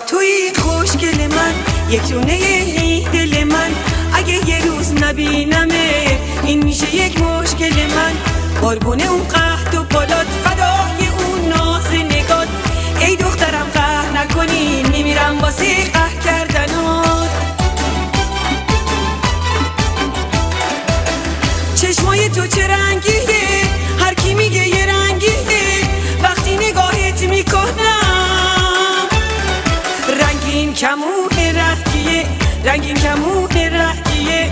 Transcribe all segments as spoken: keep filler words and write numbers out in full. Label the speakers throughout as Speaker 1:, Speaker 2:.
Speaker 1: سارا توی خوشگل من، یک دونه ای دل من. اگه یه روز نبینمه این میشه یک مشکل من. قربونه اون قهد و بالات، فدای اون ناز نگات. ای دخترم قهر نکنی، میمیرم واسه قهر کردنات. چشمای تو چه رنگیه، هر کی میگه یه رنگیه. وقتی نگاهت میکنم رنگین کمون رهگیه، رنگین کمون رهگیه.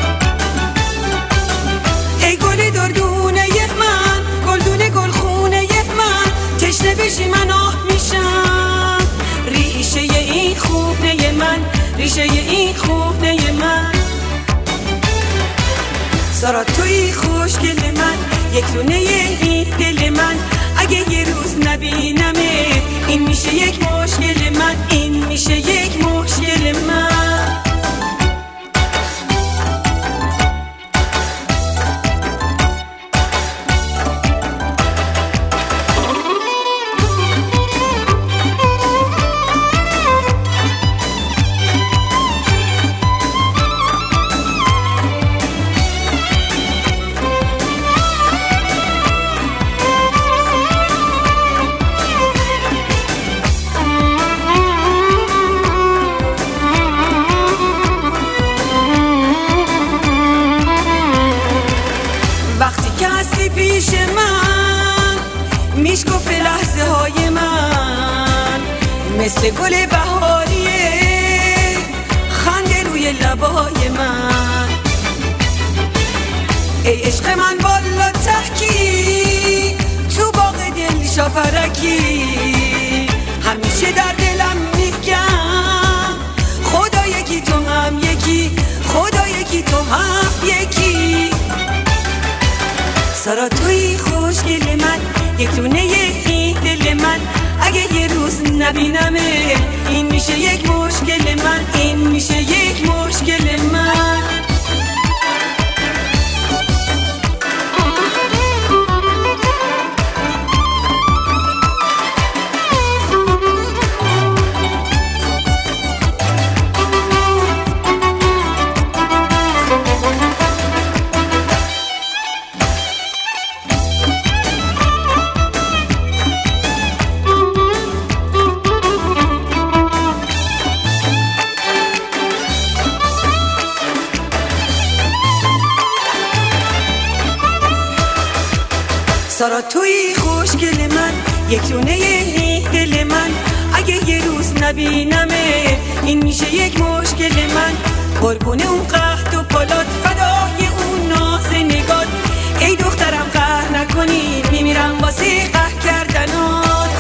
Speaker 1: ای گل دردونه من، گلدونه گلخونه من. تشنه بشی من آه میشم، ریشه این خونه من، ریشه این خونه من. سارا توی خوشگل من، یک دونه این دل من. اگه یه روز نبینمه این میشه یک مشکل من، این میشه یک مشکل من. پیش من میشکفه لحظه های من، مثل گل بهاریه خنده روی لبای من. ای عشق من والا تحکی، تو باغ دل شاپرکی. همیشه در دلم میگم خدا یکی تو هم یکی، خدا یکی تو هم یکی. سارا توی خوشگل من، یک دونه این دل من. اگه یه روز نبینمه این میشه یک مشکل من، این میشه یک مشکل من. سارا توی خوشگل من، یک دونه این دل من. اگه یه روز نبینمه این میشه یک مشکل من. قربونه اون قهد و بالات، فدای اون ناز نگات. ای دخترم قهر نکنی، میمیرم واسه قهر کردنات.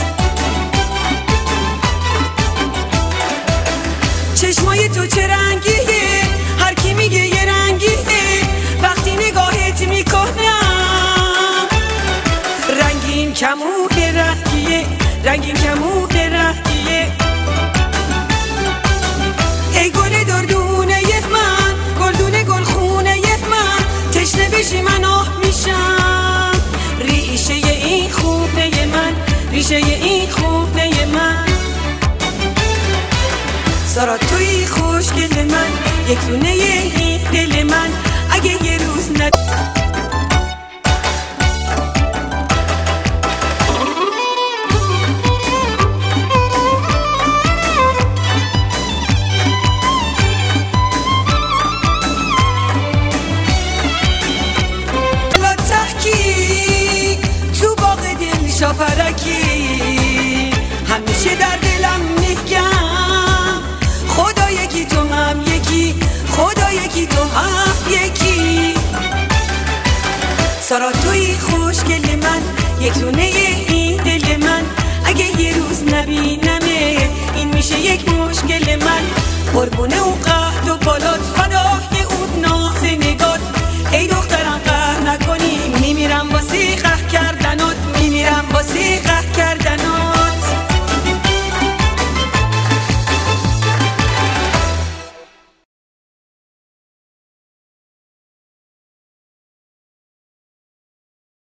Speaker 1: چشمای تو چه رنگیه، هر کی میگه یه رنگیه. وقتی نگاهت میکنم رنگین کمون رهگیه، رنگین کمون رهگیه. ای گل دردونه من، گلدونه گلخونه من. تشنه بشی من آه میشم، ریشه این خونه من، ریشه این خونه من. سارا توی خوشگل من، یک دونه این دل من. اگه یه روز نب شاپرکی. همیشه در دلم میگم خدا یکی تو هم یکی، خدا یکی تو هم یکی. سارا توی خوشگل من، یک دونه این دل من. اگه یه روز نبینمه این میشه یک مشکل من. قربونه اون